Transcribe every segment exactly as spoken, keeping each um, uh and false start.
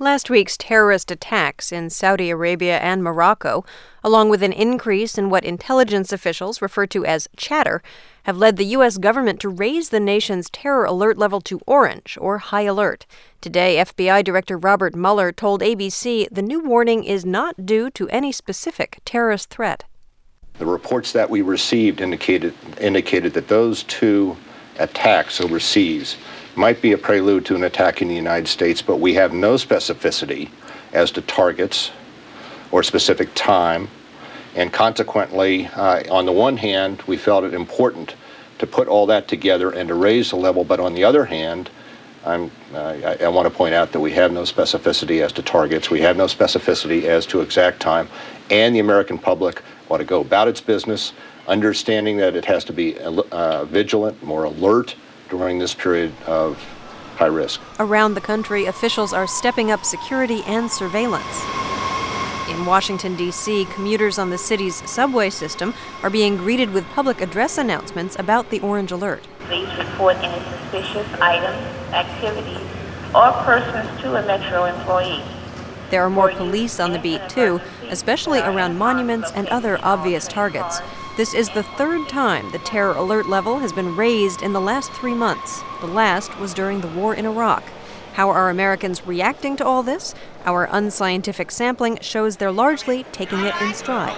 Last week's terrorist attacks in Saudi Arabia and Morocco, along with an increase in what intelligence officials refer to as chatter, have led the U S government to raise the nation's terror alert level to orange, or high alert. Today, F B I Director Robert Mueller told A B C the new warning is not due to any specific terrorist threat. The reports that we received indicated indicated that those two attacks overseas might be a prelude to an attack in the United States, but we have no specificity as to targets or specific time. And consequently, uh, on the one hand, we felt it important to put all that together and to raise the level, but on the other hand, I'm, uh, I, I want to point out that we have no specificity as to targets, we have no specificity as to exact time, and the American public ought to go about its business, understanding that it has to be uh, vigilant, more alert during this period of high risk. Around the country, officials are stepping up security and surveillance. In Washington, D C, commuters on the city's subway system are being greeted with public address announcements about the orange alert. Please report any suspicious items, activities, or persons to a Metro employee. There are more police on the beat, too, especially around monuments and other obvious targets. This is the third time the terror alert level has been raised in the last three months. The last was during the war in Iraq. How are Americans reacting to all this? Our unscientific sampling shows they're largely taking it in stride.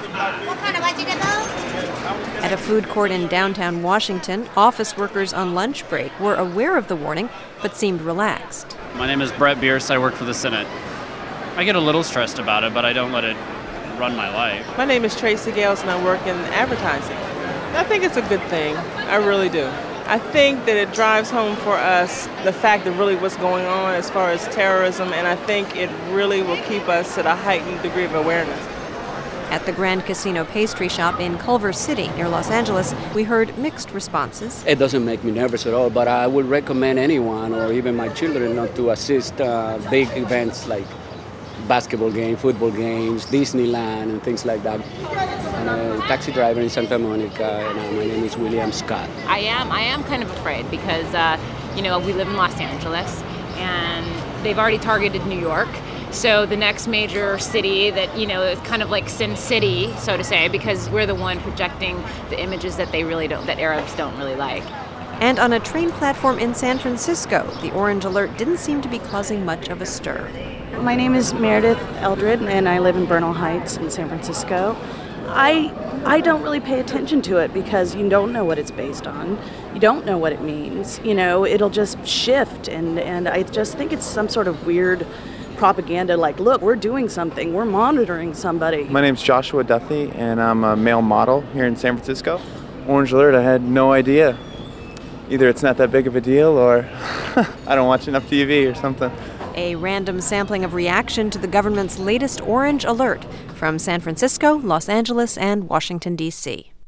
At a food court in downtown Washington, office workers on lunch break were aware of the warning, but seemed relaxed. My name is Brett Bierce. I work for the Senate. I get a little stressed about it, but I don't let it run my life. My name is Tracy Gales, and I work in advertising. I think it's a good thing. I really do. I think that it drives home for us the fact of really what's going on as far as terrorism, and I think it really will keep us at a heightened degree of awareness. At the Grand Casino Pastry Shop in Culver City, near Los Angeles, we heard mixed responses. It doesn't make me nervous at all, but I would recommend anyone, or even my children, not to assist uh, big events like basketball games, football games, Disneyland, and things like that. I'm a taxi driver in Santa Monica, and uh, my name is William Scott. I am. I am kind of afraid because, uh, you know, we live in Los Angeles, and they've already targeted New York. So the next major city that, you know, is kind of like Sin City, so to say, because we're the one projecting the images that they really don't, that Arabs don't really like. And on a train platform in San Francisco, the orange alert didn't seem to be causing much of a stir. My name is Meredith Eldred, and I live in Bernal Heights in San Francisco. I I don't really pay attention to it because you don't know what it's based on. You don't know what it means. You know, it'll just shift, and, and I just think it's some sort of weird propaganda like, look, we're doing something, we're monitoring somebody. My name's Joshua Duffy, and I'm a male model here in San Francisco. Orange alert, I had no idea. Either it's not that big of a deal, or I don't watch enough T V or something. A random sampling of reaction to the government's latest orange alert from San Francisco, Los Angeles, and Washington, D C